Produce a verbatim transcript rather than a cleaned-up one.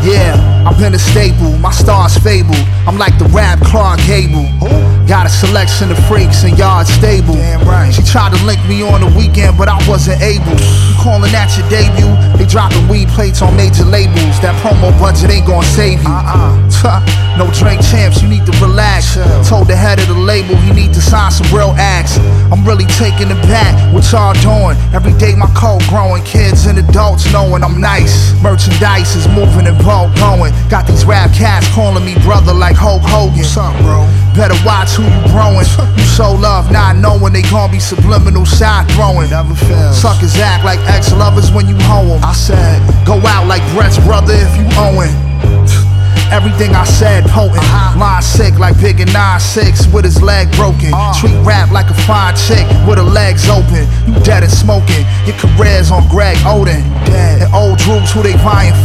Yeah, I've been a staple, my star's fabled. I'm like the rap Clark Gable. Got a selection of freaks and yard stable. Damn right. She tried to link me on the weekend, but I wasn't able. You calling that your debut? They dropping weed plates on major labels. That promo budget ain't gonna save you. Uh-uh. No drink champs, you need to relax. Chill. Told the head of the label he need to sign some real acts. I'm really taking it back, what y'all doing? Every day my code growing, kids and adults knowing I'm nice. Merchandise is moving and bulk going. Got these rap cats calling me brother like Hulk Hogan. What's up, bro? Better watch who you growing. You show love not knowing they gon' be subliminal shot throwing. Never fails. Suckers act like ex-lovers when you hoe 'em. I said, go out like Brett's brother if you owing. Everything I said potent. Uh-huh. Line sick like Big and nine six with his leg broken. Uh. Treat rap like a fine chick with her legs open. You dead and smoking. Your career's on Greg Oden. Dead. And old drools who they vying